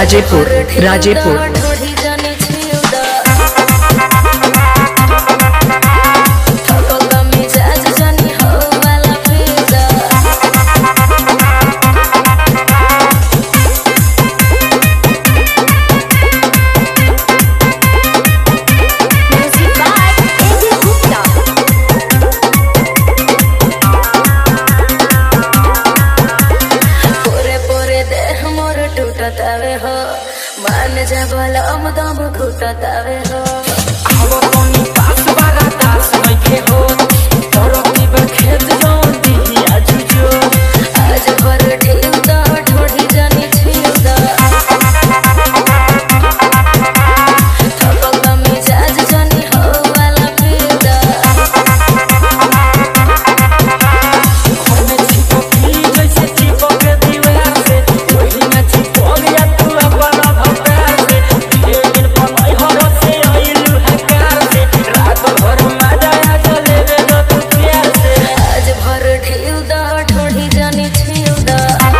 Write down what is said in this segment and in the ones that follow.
राजेपुर राजेपुर हो मान जबल दम घुटतावे हो आवो तोनी पास बारा दास नइखे हो तरती बे खेत जोन दी आजुजो आज भर ढेउ द ढोढी जानी छिउ द थपक में जाज जानी हो वाला पिउ द हमें चिपकी जैसे चिपक दीवार से वही ना चिपक गया तू अपना भक्ता से लेकिन पनाई हर से आइलू हकार से रात भर मजा आ चले रे तू प्यार से आज भर ढेउ द ढोढी जानी छिउ द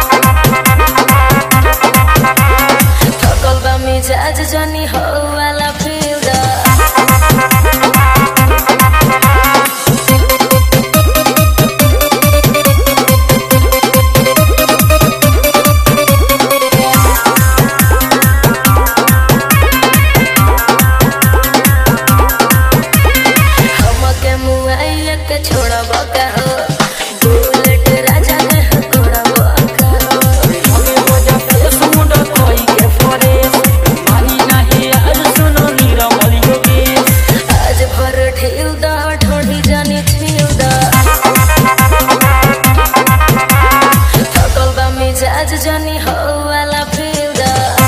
थकल में जाज जानी हो वाला पिउ द छोड़ब का हो बुलेट राजा के छोड़ब का हो हमें वजह से समुंदर कोई के फरेस मानी नहीं आज सुनो नीरमल योगेश आज भर ढेउ द ढोढी जानी छिउ द थकल बा मिजाज जानी हो वाला पिउ द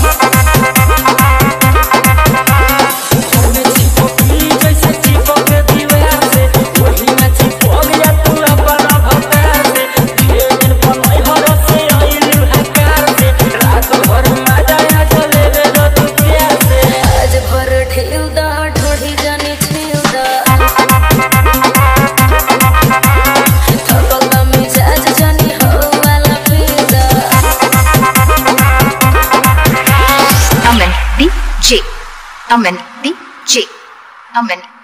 हमें चिपकी जैसे चिपक दीवार से वही ना चिपक गया तू अपना भक्ता से लेकिन पनाई हर से आइलू हकार से रात भर मजा आ चले रे तू प्यार से आज भर ढेउ द ढोढी जानी छिउ द थकल बा मिजाज जानी हो वाला पिउ द Aman DJ